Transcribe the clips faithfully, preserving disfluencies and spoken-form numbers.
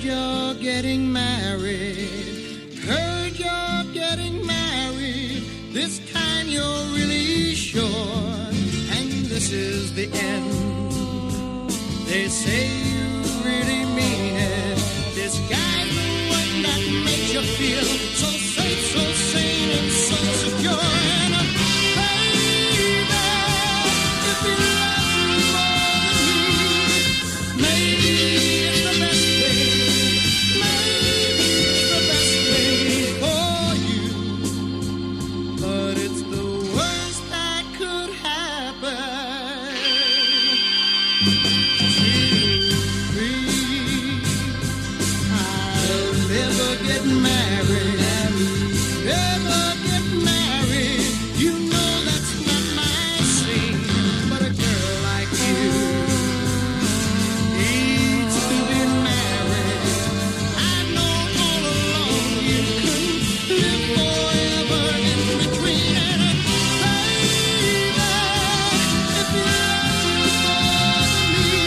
you're getting married. Heard you're getting married. This time you're really sure. And this is the end. They say you really mean it. This guy's the one that makes you feel so safe, so sane, and so secure. And uh, baby, if you love me more than me, maybe it's the best thing. Maybe it's the best thing for you. But it's the worst that could happen to me. I'll never get married. Never get married. You know that's not my scene. But a girl like you needs to be married. I know all along you couldn't live forever in between. And baby, if you love me more than me,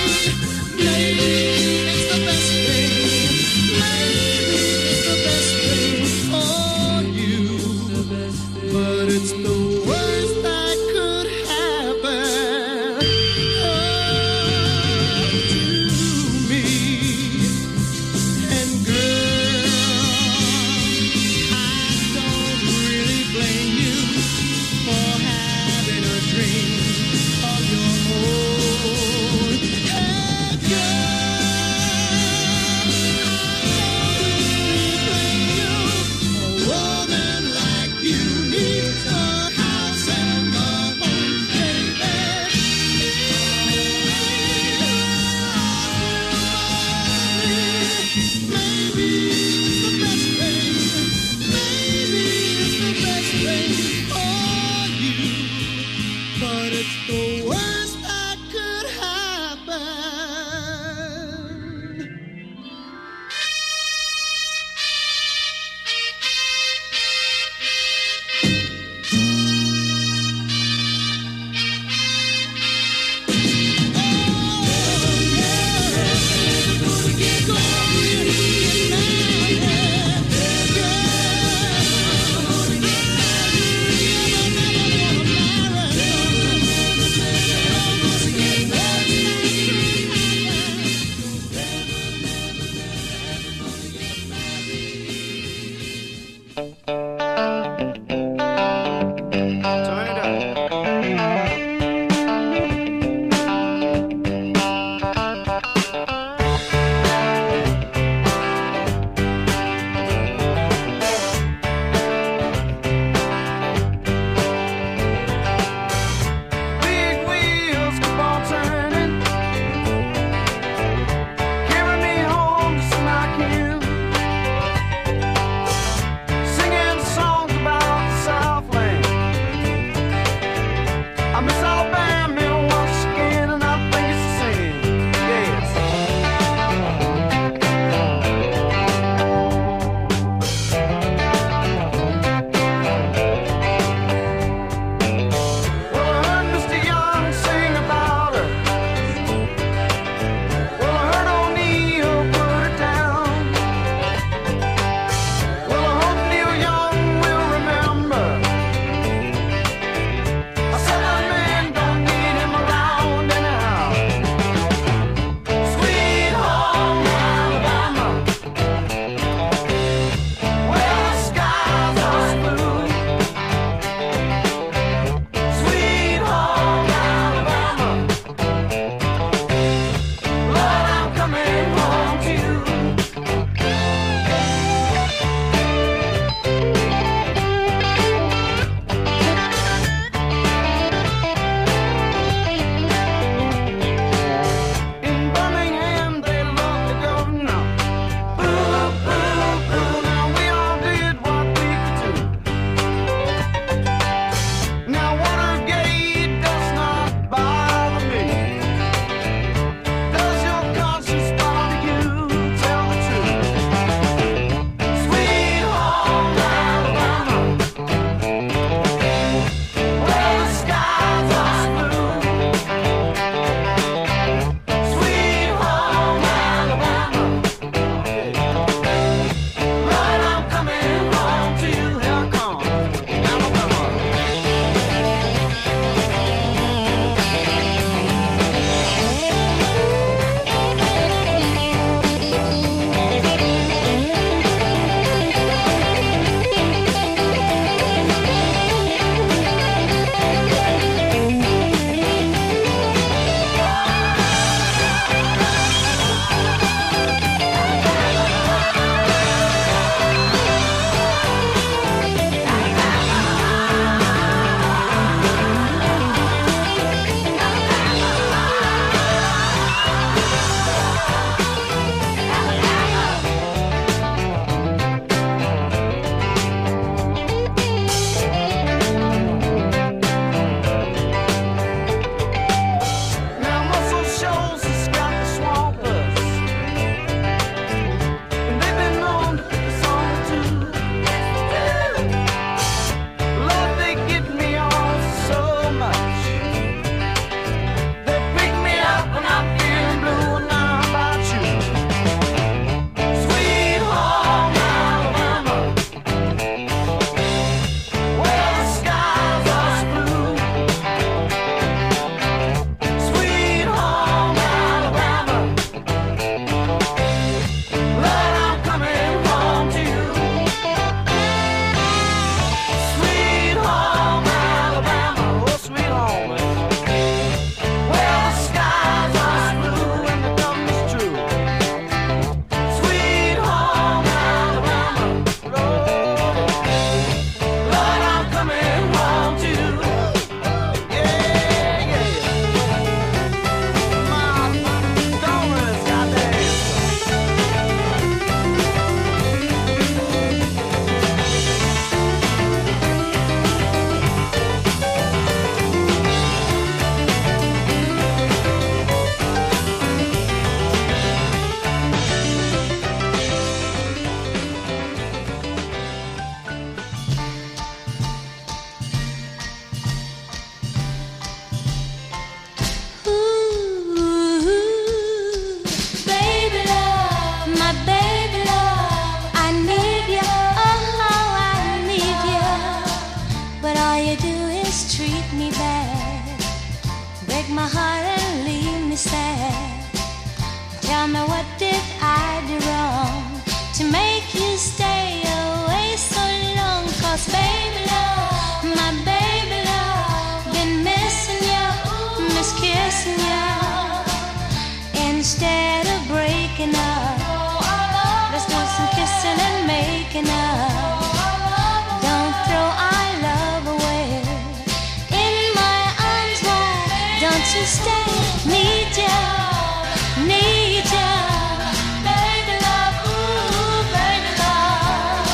break my heart and leave me sad. Tell me, what did I do wrong to make you stay away so long? 'Cause baby love, my baby love, been missing you, miss kissing you. Instead of breaking up, let's do some kissing and making up. Don't throw our love away. In my arms, why don't you stay? Need you, need you, baby love, ooh, baby love.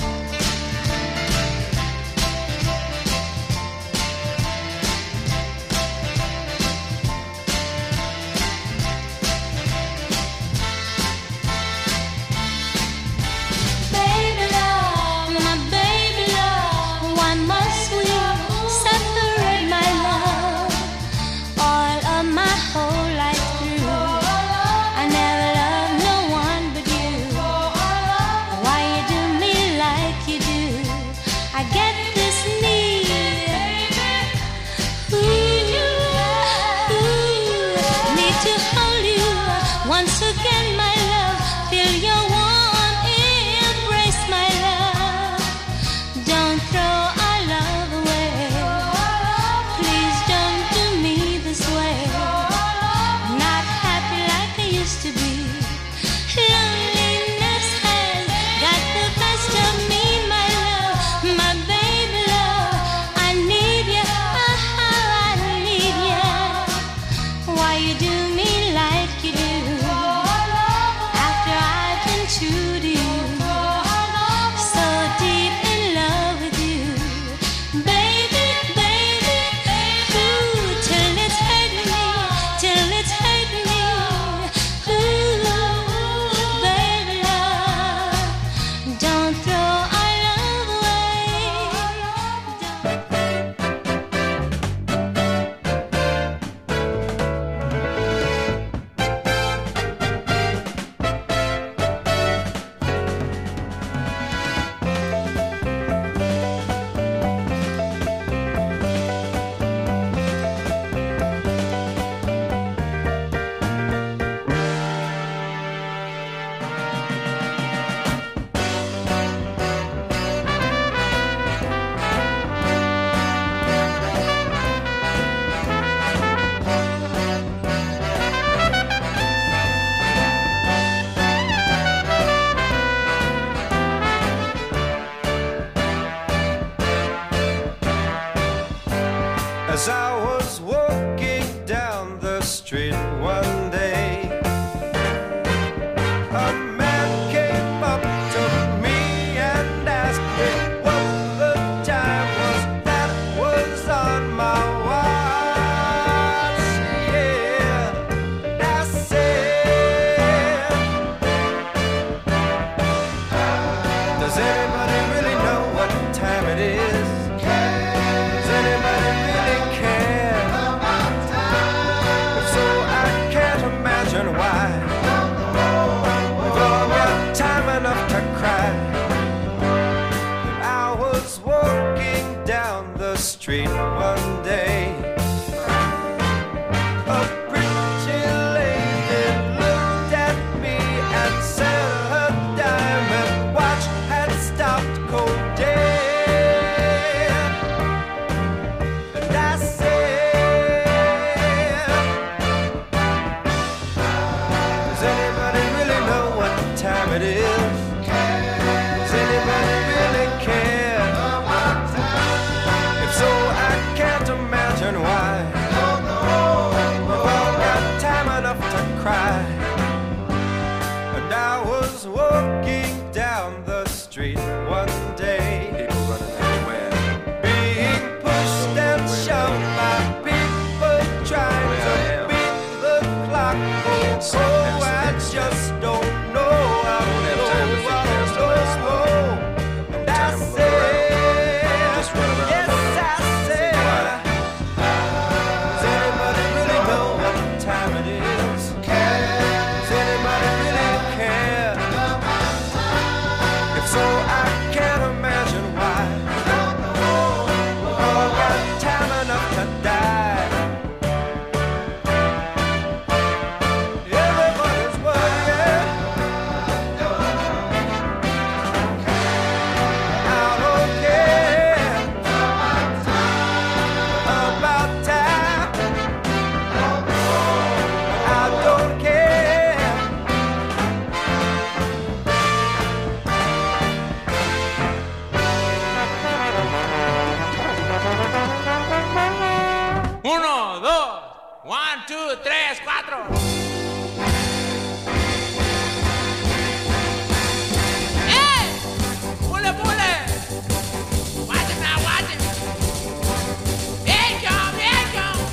Baby love, my baby love, why must we separate, my love? All of my whole life through, I never loved no one but you. Why you do me like you do? I get this need, ooh, ooh, need to hold you once again, my love. Feel your warm embrace, my love. Don't throw our love away. Please don't do me this way. Not happy like I used to be. Loneliness has got the best of me, my love, my baby love. I need you, oh, I need you. Why you do me like you do? After I've been true to you, so deep in love with you, baby, baby, ooh, till it's hurting me, till it's hurting me, ooh, baby love, don't throw our love away. As I was walking down the street one day, a man came up to me and asked me what the time was that was on my watch. Yeah, I said, does anybody really know what time it is? Does anybody really care? If so, I can't imagine why. We've all got time enough to cry. And I was walking down the street one day. A pretty lady looked at me and said her diamond watch had stopped cold dead. And I said, does anybody really know what time it is? Does anybody really care? If so, I One, two, tres, cuatro. Hey! Bullet, bullet! Watch it now, watch it. Here it come, here it come.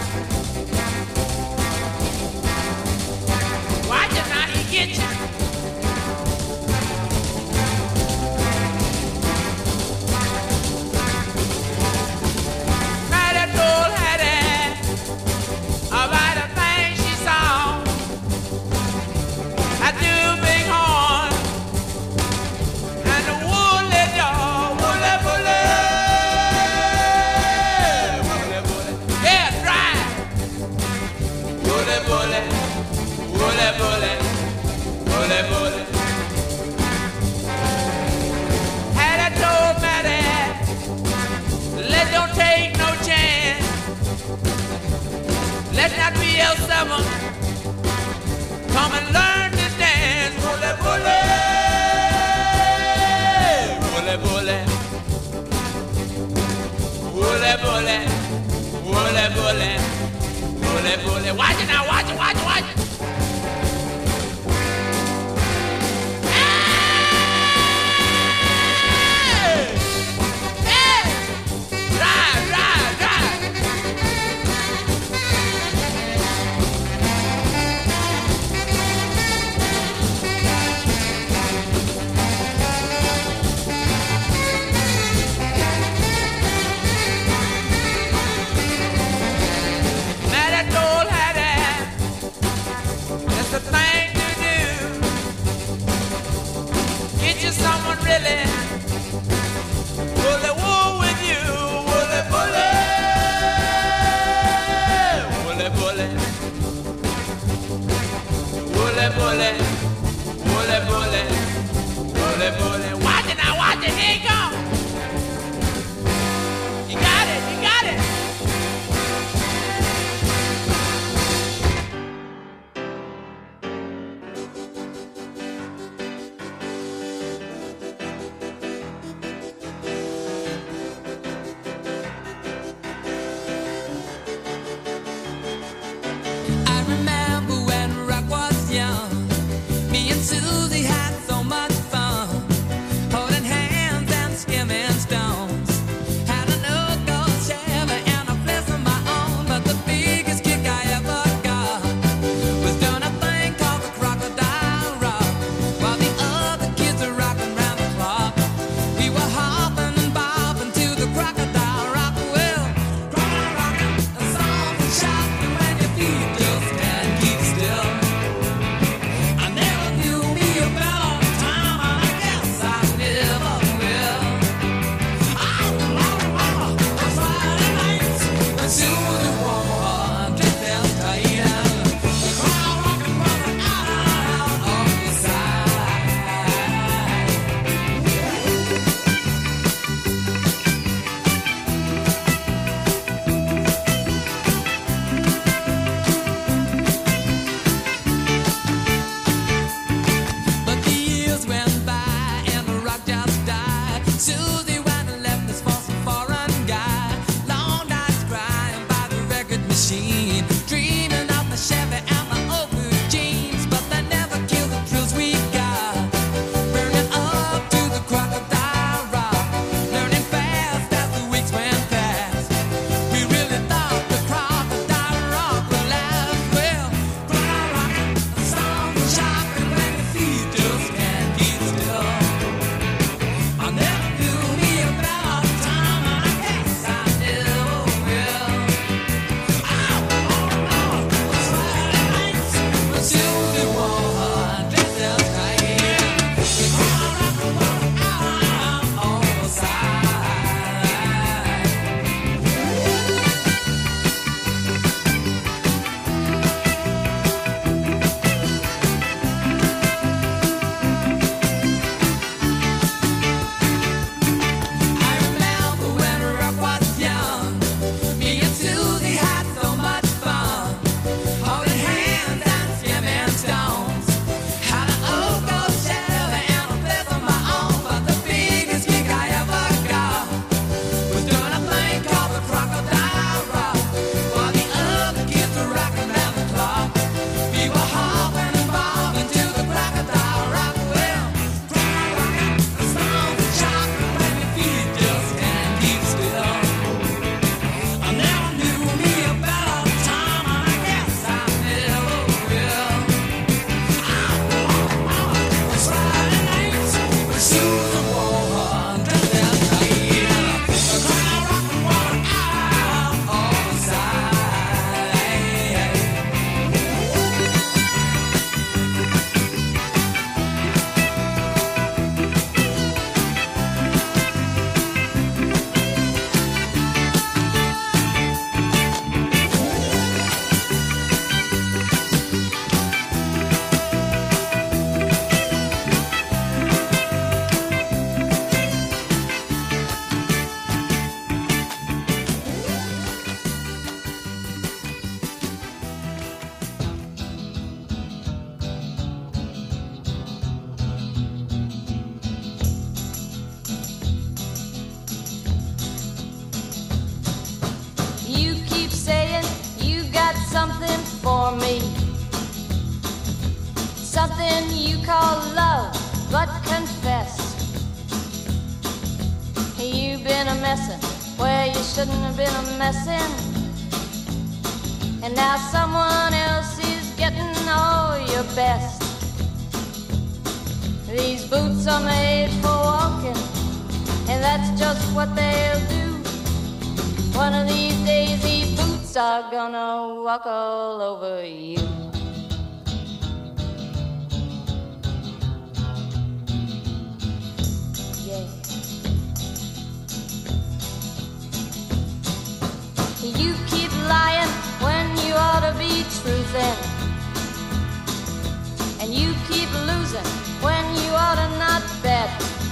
Watch it now, he get you. Matter told Hattie about a thing she saw. I do big horn and the woolly dog, woolly, woolly, woolly, woolly, yeah, dry, woolly, woolly, woolly, woolly, woolly, woolly. Had I told Maddie, let don't take no chance. Let's not be L seven. Come and learn to dance. Bully, bully. Bully, bully. Bully, bully. Bully, bully. Bully, bully. Watch it now, watch it, watch it, watch it. Hey! Hey! Drive, drive, drive. Matter told Hattie something for me, something you call love, but confess you've been a messin' where you shouldn't have been a messin', and now someone else is getting all your best. These boots are made for walking, and that's just what they'll do. One of these days these boots are gonna walk all over you. Yeah. You keep lying when you ought to be truthin', and you keep losing when you ought to not bet.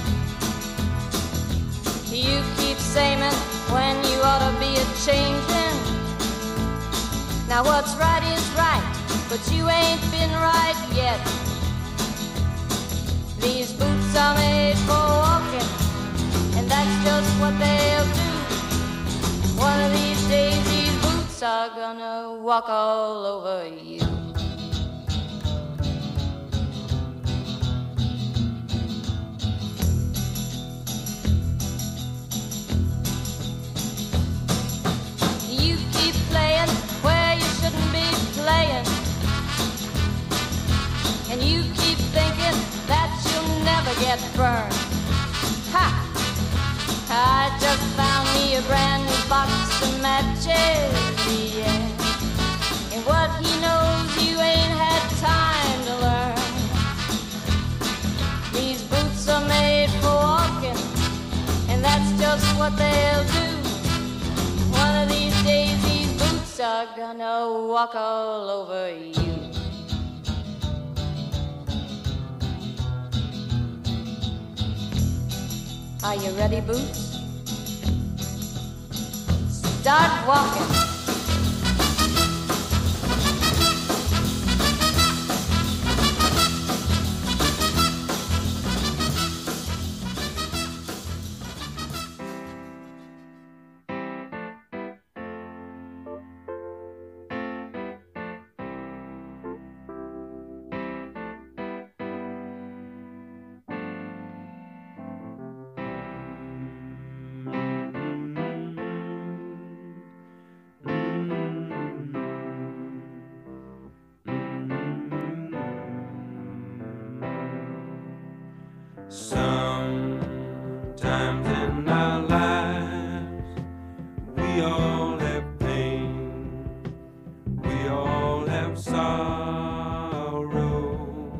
You keep saying when you ought to be a-changin'. Now what's right is right, but you ain't been right yet. These boots are made for walking, and that's just what they'll do. One of these days these boots are gonna walk all over you. You keep playing where you shouldn't be playing, and you keep thinking that you'll never get burned. Ha! I just found me a brand new box of matches, yeah. And what he knows you ain't had time to learn. These boots are made for walking, and that's just what they'll do. One of these days these boots are gonna walk all over you. Are you ready, Boots? Start walking. Sometimes in our lives we all have pain, we all have sorrow,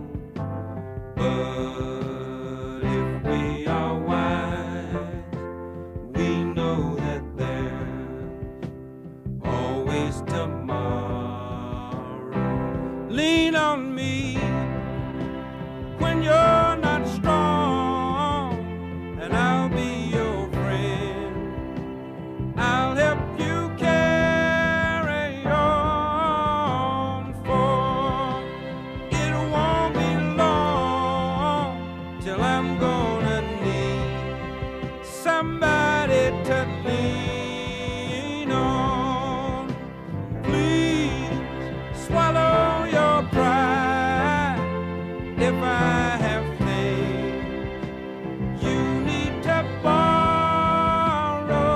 but if we are wise, we know that there's always tomorrow. Lean on me when you're not strong, and I'll be your friend. I'll help you carry on, for it won't be long till I'm gonna need somebody to lean on. Please swallow your pride. If I have things you need to borrow,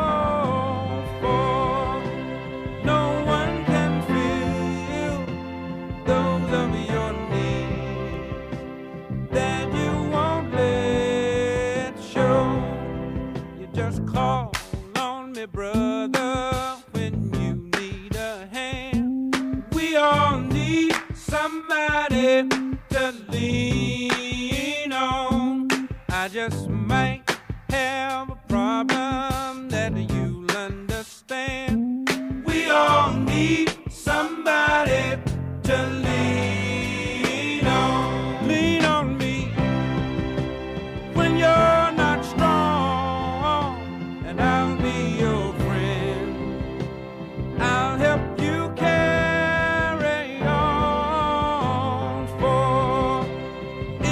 for no one can fill those of your needs that you won't let show. You just call on me, brother, when you need a hand. We all need somebody to lean on. I just might have a problem that you'll understand. We all need somebody to lean on. Lean on me when you're not strong, and I'll be your friend. I'll help you carry on, for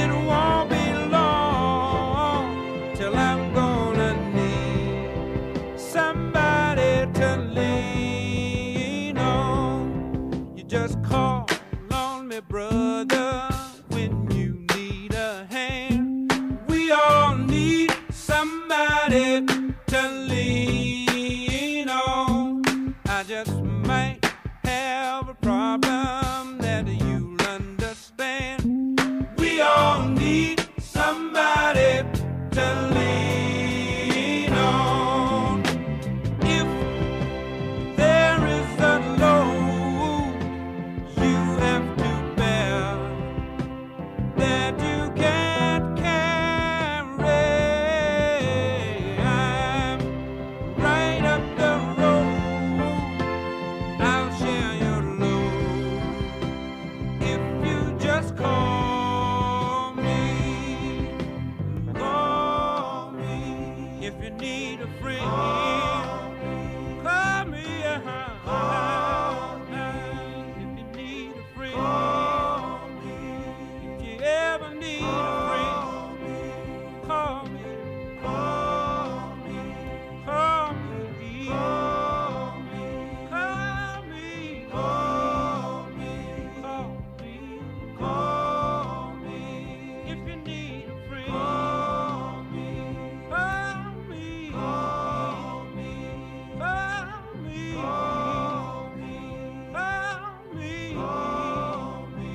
just call on me, brother, when you need a hand. We all need somebody to lean on. I just might have a problem that you'll understand. We all need somebody to lean on. If there is a load you have to bear that you can't carry, I'm right up the road. I'll share your load if you just call me. Call me if you need a friend. Call me if you need a friend. If you ever need a friend, call me. Call me. Call me. Call me. Call me. Call me. Call me. If you need a friend, call me. Call me. Call me. Call me. Call me. Call me. Call me.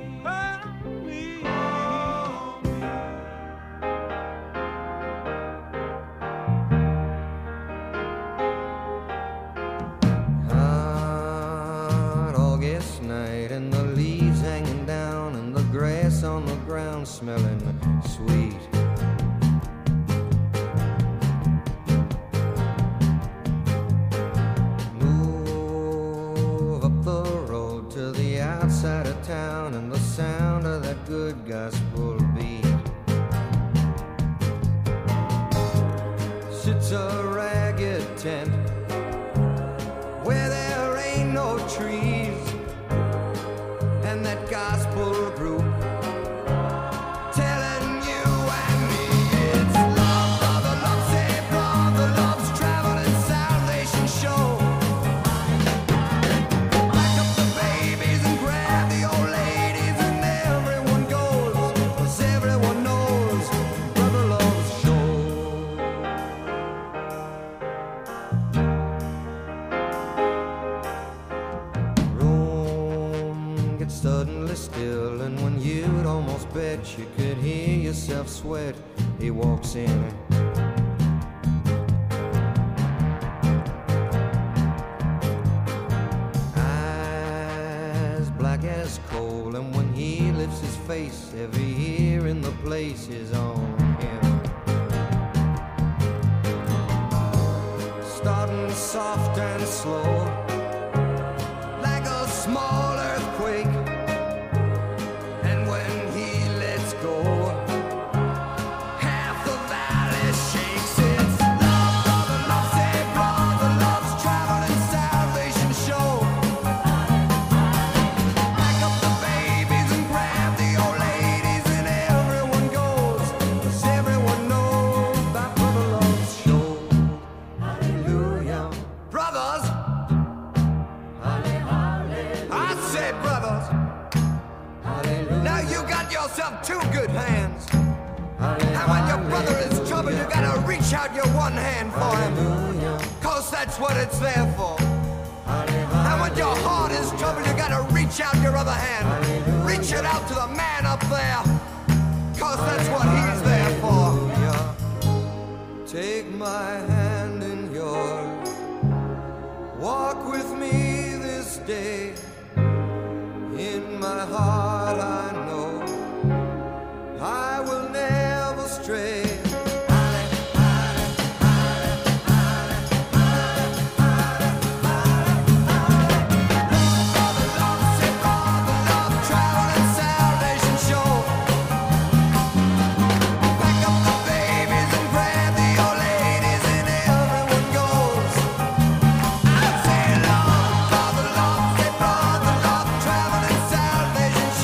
Hot August night and the leaves hanging down and the grass on the ground smelling sweet. Move up the road to the outside of town and the sound of that good gospel beat. Sits a ragged tent where there ain't no trees, and that gospel group telling you and me it's love, brother, love, say brother, love's traveling salvation show. Back up the babies and grab the old ladies and everyone goes, 'cause everyone knows brother loves show. Room gets suddenly still, and when you'd almost bet you could hear yourself sweat, he walks in. Eyes black as coal, and when he lifts his face, every ear in the place is on him. Starting soft and slow, like a small earthquake, and when he lets go, half the valley shakes. It's love, brother, love, say brother, love's traveling salvation show. Back up the babies and grab the old ladies, and everyone goes, 'cause everyone knows that brother loves show. Hallelujah, brothers. I say brothers. Now you got yourself two good hands. And when your brother is trouble, you gotta reach out your one hand for him, 'cause that's what it's there for. And when your heart is trouble, you gotta reach out your other hand. Reach it out to the man up there, 'cause that's what he's there for. Take my hand in yours, walk with me this day. In my heart I know I will never stray. Traveling salvation show. Back up the babies and grab the old ladies, and everyone goes. I say love, brother, love, say brother, love, traveling salvation show.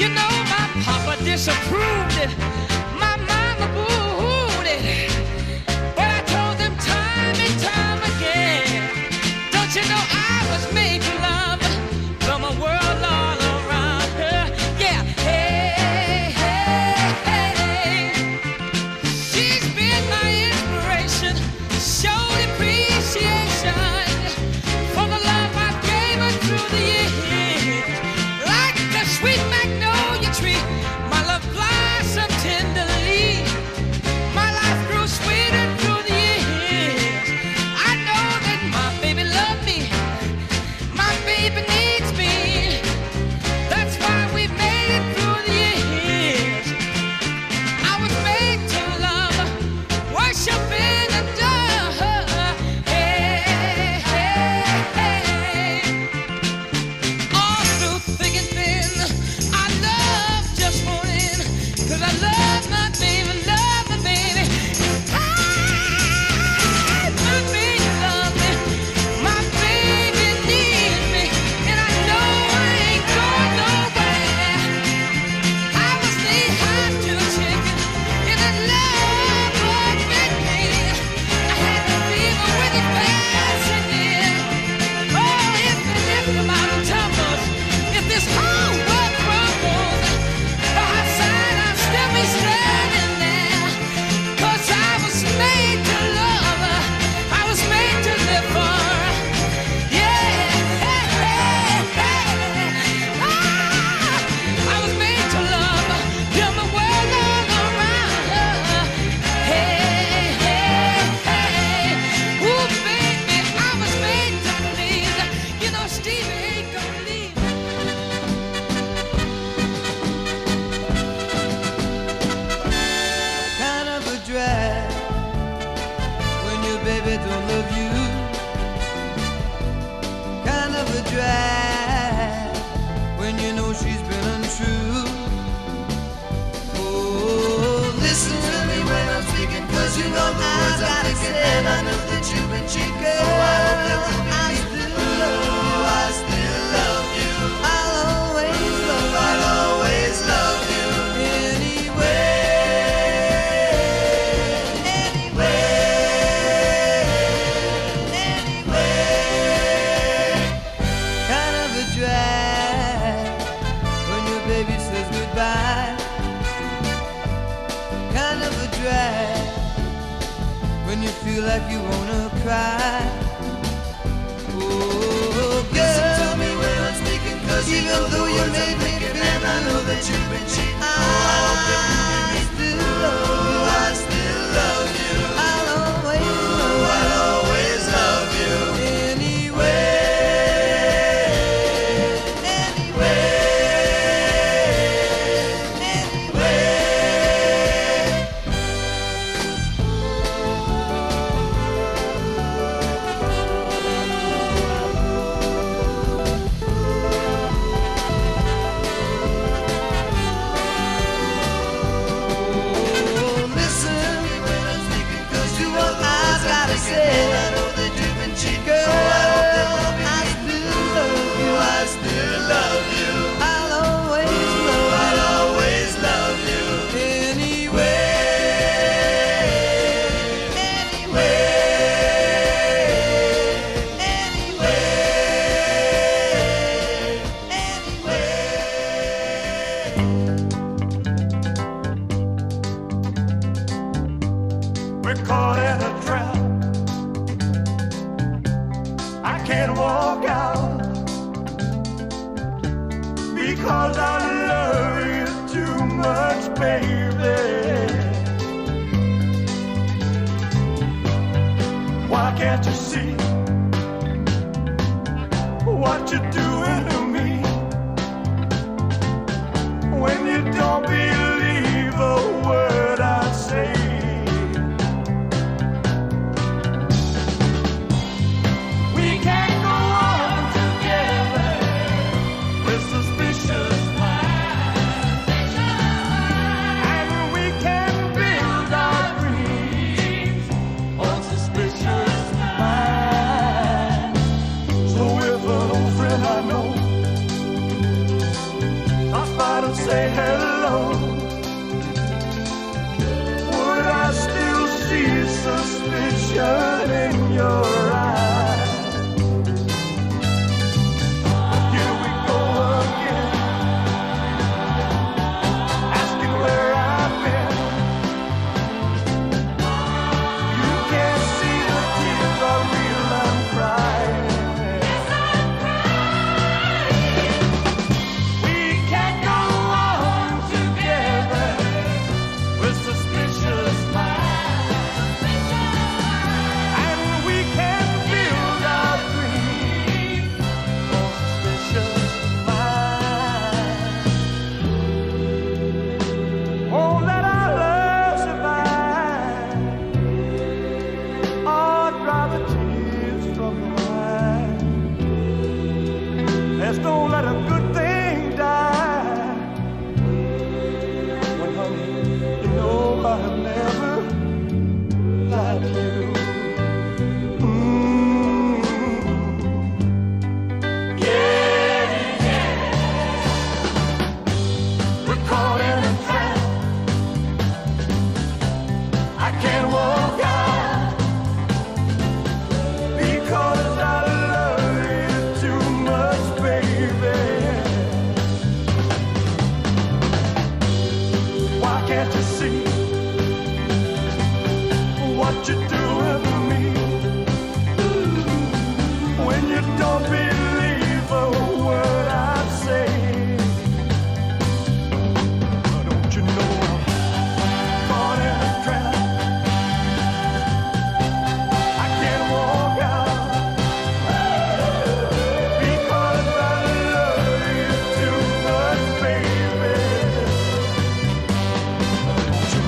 You know my papa disapproved it. My mama booed it. But I told them time and time again, don't you know I was made for love from a world all around her? Yeah, hey, hey, hey. She's been my inspiration, showed appreciation for the love I gave her through the years. Like a sweet magnolia tree, my love blossomed tenderly. My life grew sweeter through the years. I know that my baby loved me, my baby needs me. That's why we made it through the years. I was made to love, worship and adore her. Hey, hey, hey. All through thick and thin, I love just won't end. 'Cause I love my baby, love my baby. Ah, my baby love me, my baby needs me, and I know I ain't going nowhere. I was knee high to the chicken, and the love was with me. I had the fever with it passing in. Oh, if the if the mountain tumbles, if this whole world crumbles, by her side I'll still be standing there. 'Cause I was made to love her, I was made to live for her. Yeah, hey, hey, hey. Ah, I was made to love her, build my world all around her. Hey, hey, hey. Ooh, baby, I was made to please. You know Stevie ain't gonna leave. Kind of a drag when your baby don't love you. Kind of a drag when you know she's been untrue. Oh, listen to me when I'm speaking, 'cause you know the words I'm thinking, and I know that you've been cheating. Oh, I hope that will be I still love you, I still love you. I'll always love you, I'll always love you. Anyway, anyway, anyway. Kind of a drag when your baby says goodbye. Kind of a drag when you feel like you wanna cry. Oh, girl, listen to me when I'm speaking, 'cause even though you made me feel, and I know that you've been cheating. Oh, I hope that you still love you, I still love you. I'll always love you, I'll always love you. Anyway, anyway, anyway. Oh, listen when I'm speaking, 'cause you what I've gotta say. I know that you've been cheating. Girl, I hope that will be I still love you, I still love you. I'll always love you, I'll always love you. Anyway, anyway, anyway, anyway. We're caught in a trap. I can't walk out because I love you too much, baby. Why can't you see what you're doing to me when you don't? hello, would I still see suspicion in your eyes? Here we go again, asking where I've been. You can't see the tears are real, I'm crying. Yes, I'm crying. We can't go on together with suspicious minds, and we can't build our dreams on suspicious minds. Won't let our love survive, or dry the tears from the eyes. Let's don't let a good thing die. When, honey, you know I've never lied to you. Mm. Yeah, yeah. We're caught in a trap. I can't walk out because I love you too much, baby. Why can't you see what you're doing to me? When you don't believe a word I say, don't you know I'm caught in a trap? I can't walk out because I love you too much, baby. Don't you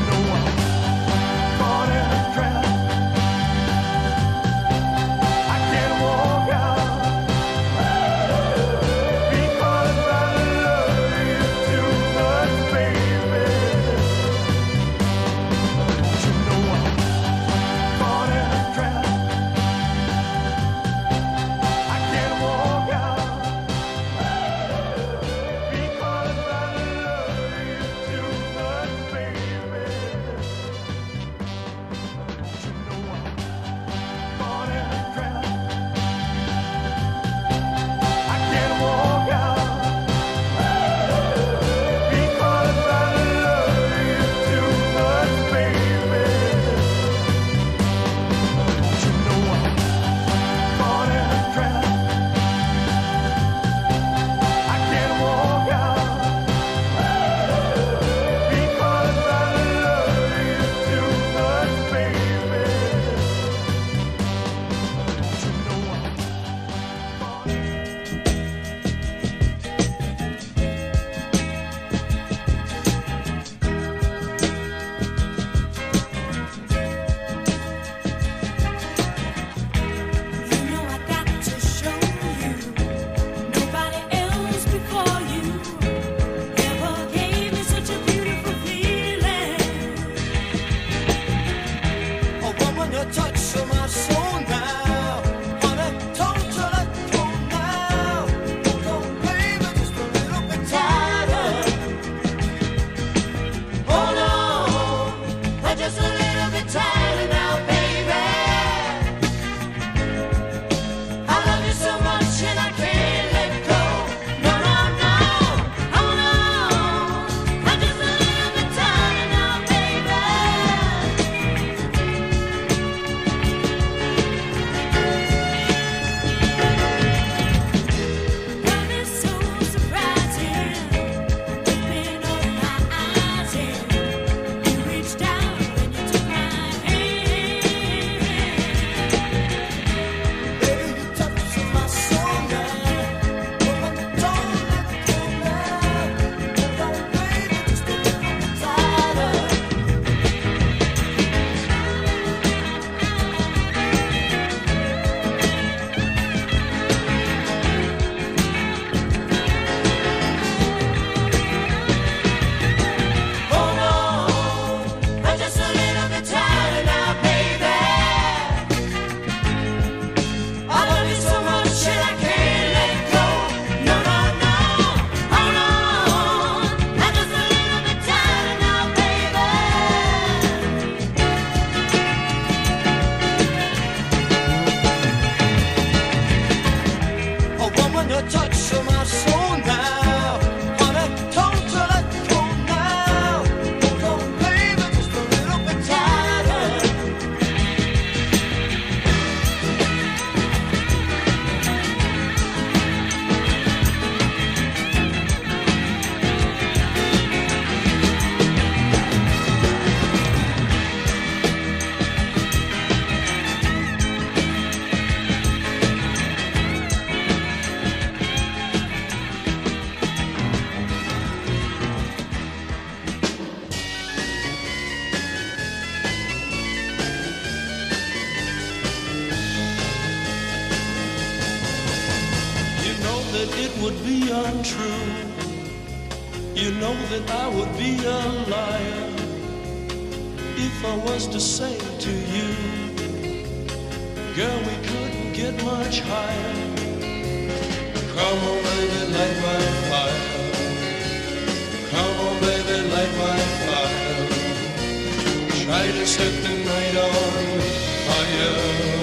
would be untrue. You know that I would be a liar if I was to say to you, girl, we couldn't get much higher. Come on, baby, light my fire. Come on, baby, light my fire. Try to set the night on fire.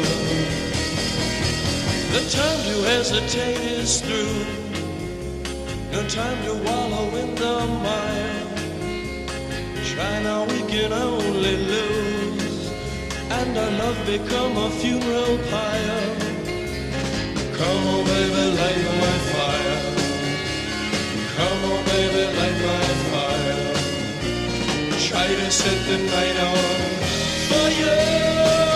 The time to hesitate is through. No time to wallow in the mire. Try now, we can only lose, and our love become a funeral pyre. Come on, baby, light my fire. Come on, baby, light my fire. Try to set the night on fire.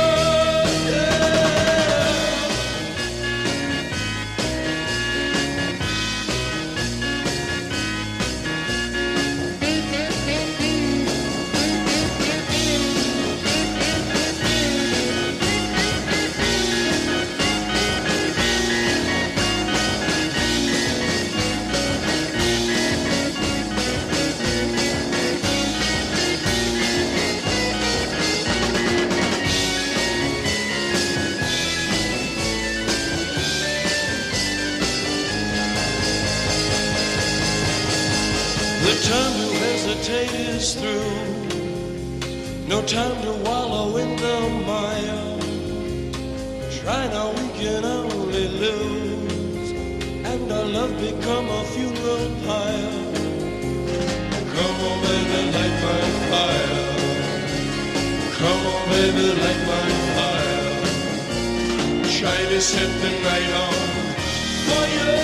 The time to hesitate is through. No time to wallow in the mire. Try now, we can only lose, and our love become a funeral pyre. Come on, baby, light my fire. Come on, baby, light my fire. Try to set the night on fire.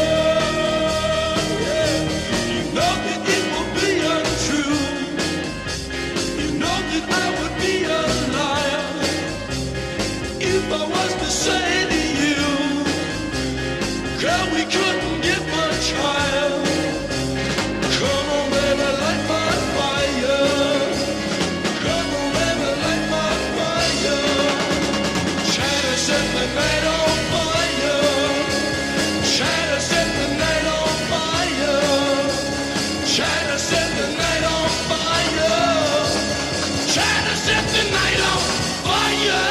I would be a liar if I was to say to you, girl, we couldn't get much higher. Come on, baby, light my fire. Come on, baby, light my fire. Try to set the night on fire. Try to set the night on fire. Try to set the night on fire. Try to set the night on fire.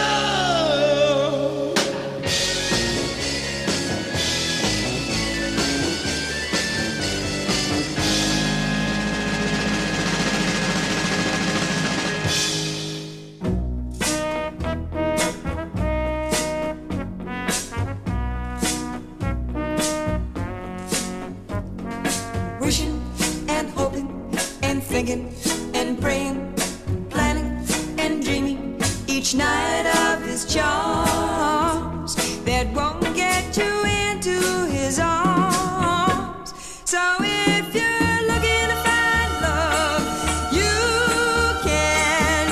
Wishing and hoping and thinking and praying, planning and dreaming each night of his charms that won't get you into his arms. So if you're looking to find love you can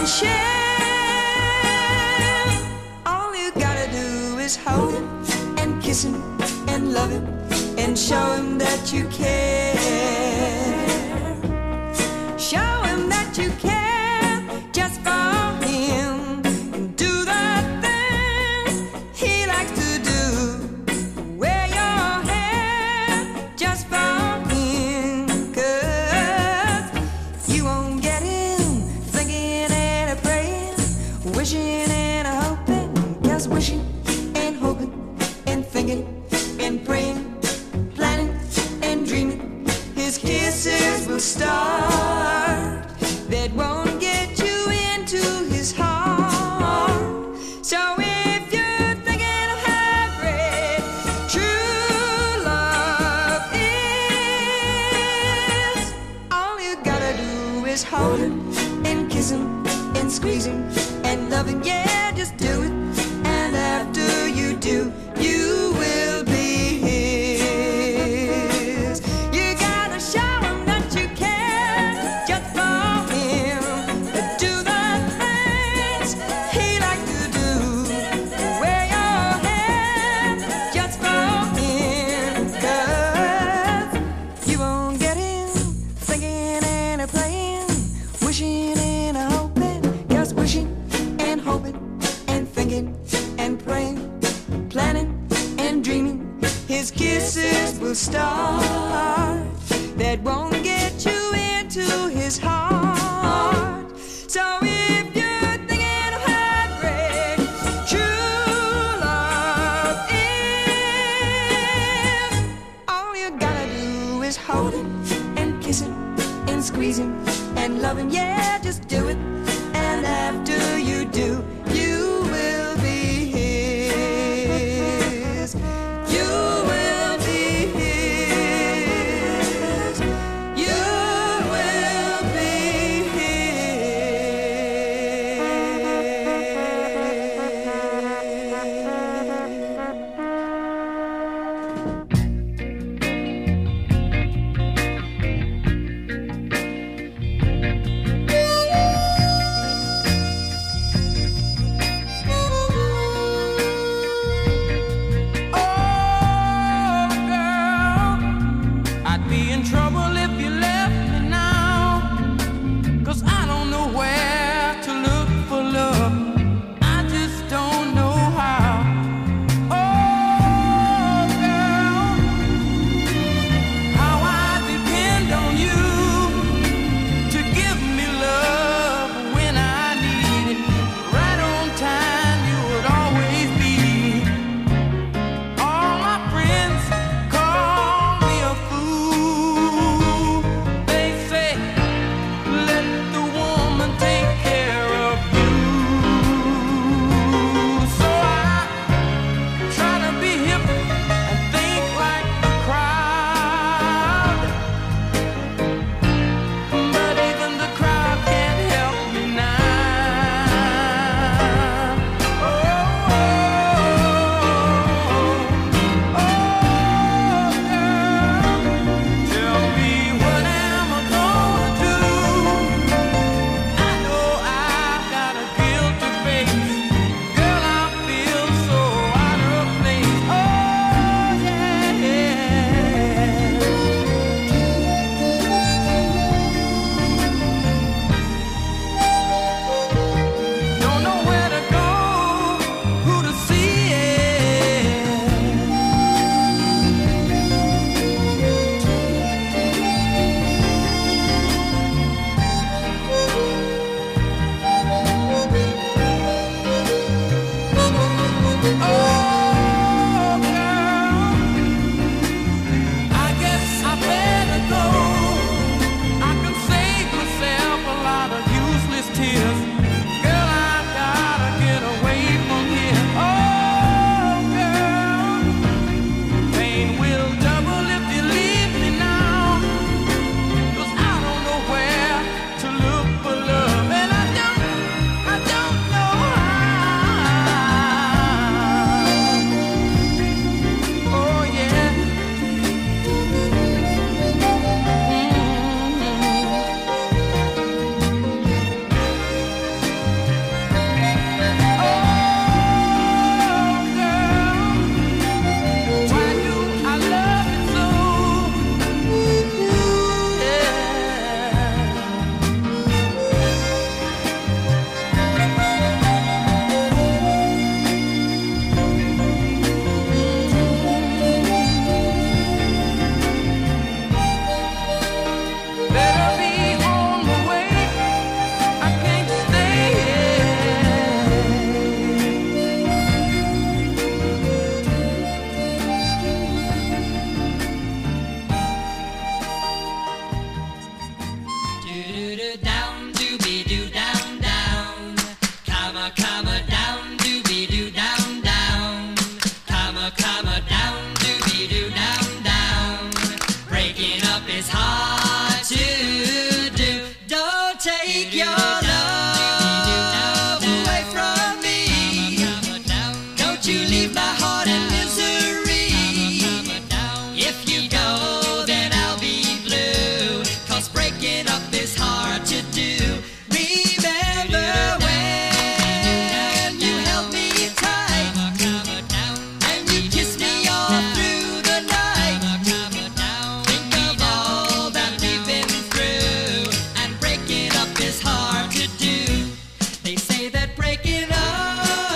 share, all you gotta do is hold him and kiss him and love him and show him that you care. Show him that you care just for him, and do the things he likes to do. Wear your hair just for him, 'cause you won't get him thinking and a praying, wishing and a hoping, 'cause wishing and hoping and thinking and praying, planning and dreaming, his kisses will start that won't get you into his heart. So if you're thinking of how great true love is, all you gotta do is hold him and kiss him and squeeze him and love him. Yeah, just do it, and after you do, you will be his. You gotta show him that you care just for him, but do the things he likes to do. Wear your hair just for him, 'cause you won't get him thinking and a praying, wishing and a hoping, 'cause wishing and hoping and thinking and praying, planning and dreaming, his kisses will will start that won't get you into his heart. So if you're thinking of heartbreak, true love is. All you gotta do is hold him and kiss him and squeeze him and love him. Yeah, just do it. And after you do, you will be his. You will be his. You will be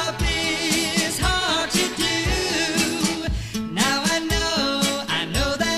I know that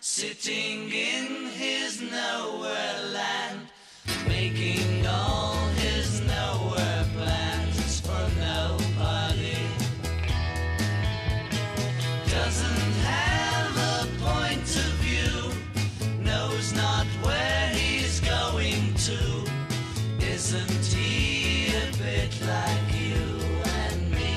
sitting in his nowhere land, making all his nowhere plans for nobody. Doesn't have a point of view, knows not where he's going to. Isn't he a bit like you and me?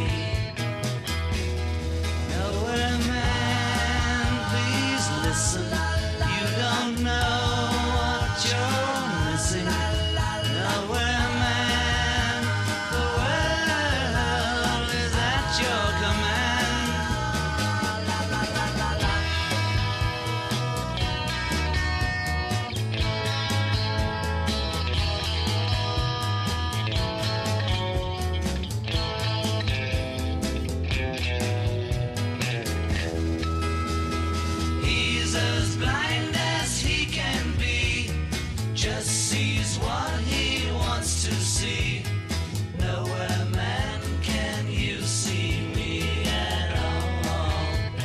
Nowhere man, please listen. You don't know what you're missing. Nowhere man, the world is at your command. He's as blind as he can be, just sees what he wants to see. Nowhere man, can you see me at all?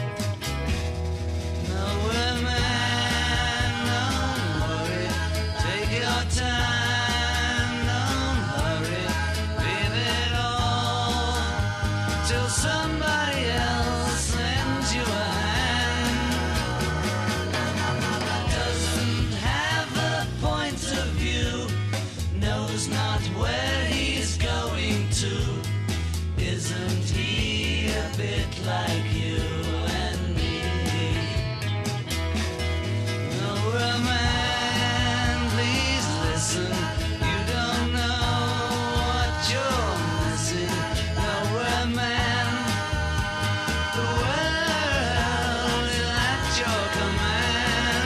Nowhere man, don't worry, take your time, don't hurry, leave it all till somebody else lends you a hand. Doesn't have a point of view, knows not where he's going to. Isn't he a bit like you and me? Nowhere man, please listen. You don't know what you're missing. Nowhere man, the world is at your command.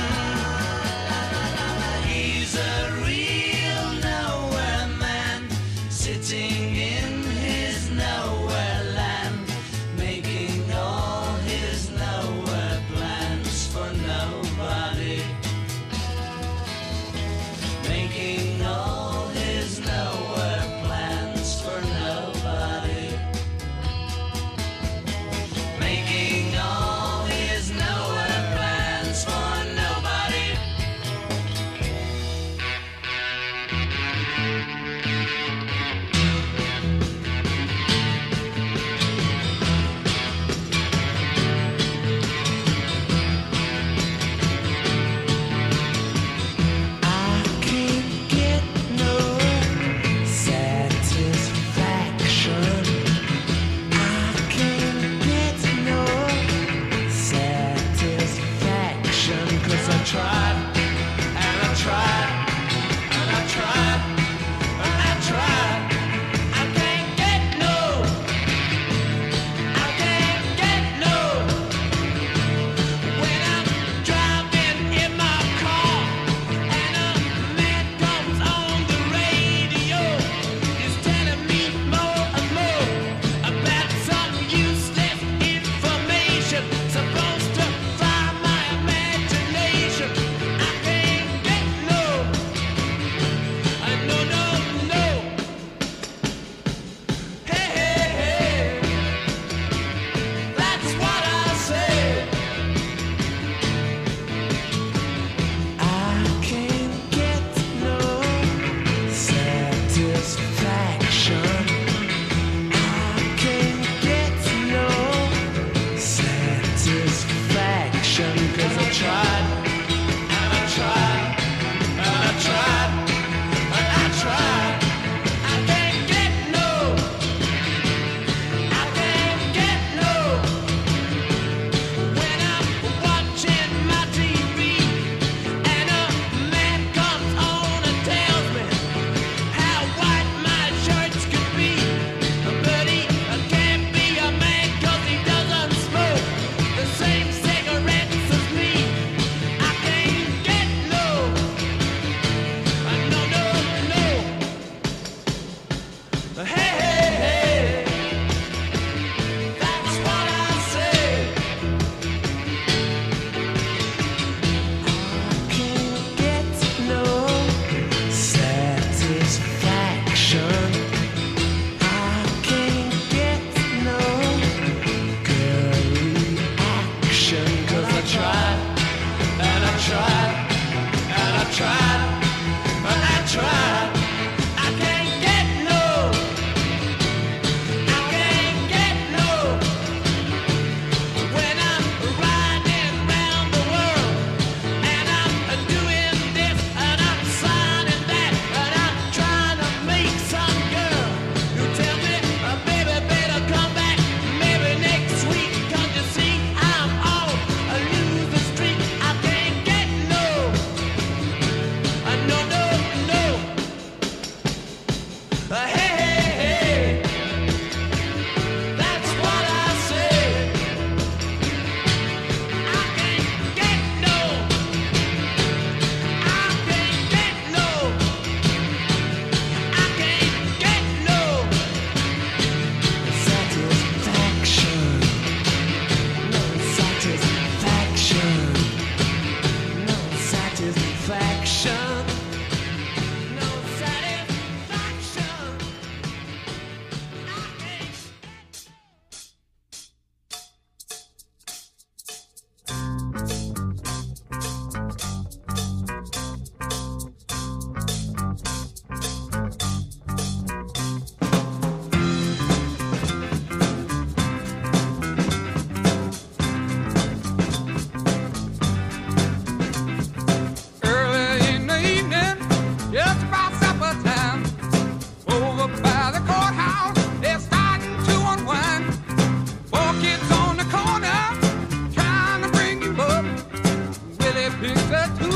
He's a real nowhere man, sitting in his nowhere land, making all his nowhere plans for nobody. Making all his nowhere plans for nobody. Making all his nowhere plans for nobody. I can't get no satisfaction. I can't get no satisfaction, 'cause I tried and I tried and I tried and I tried. I can't get no, I can't get no. When I'm driving in my car and a man comes on the radio, he's telling me more and more about some useless information supposed to fire my imagination. I can't get no, I no no no. Hey hey hey, that's what I said. I can't get no satisfaction. I can't get no satisfaction, 'cause I tried and I tried and I tried and I tried. I can't get no, I can't get no. When I'm watching my T V and a man comes on and tells me how white my shirts could be, but he can't be a man 'cause he doesn't smoke the same cigarettes as me. liquor too.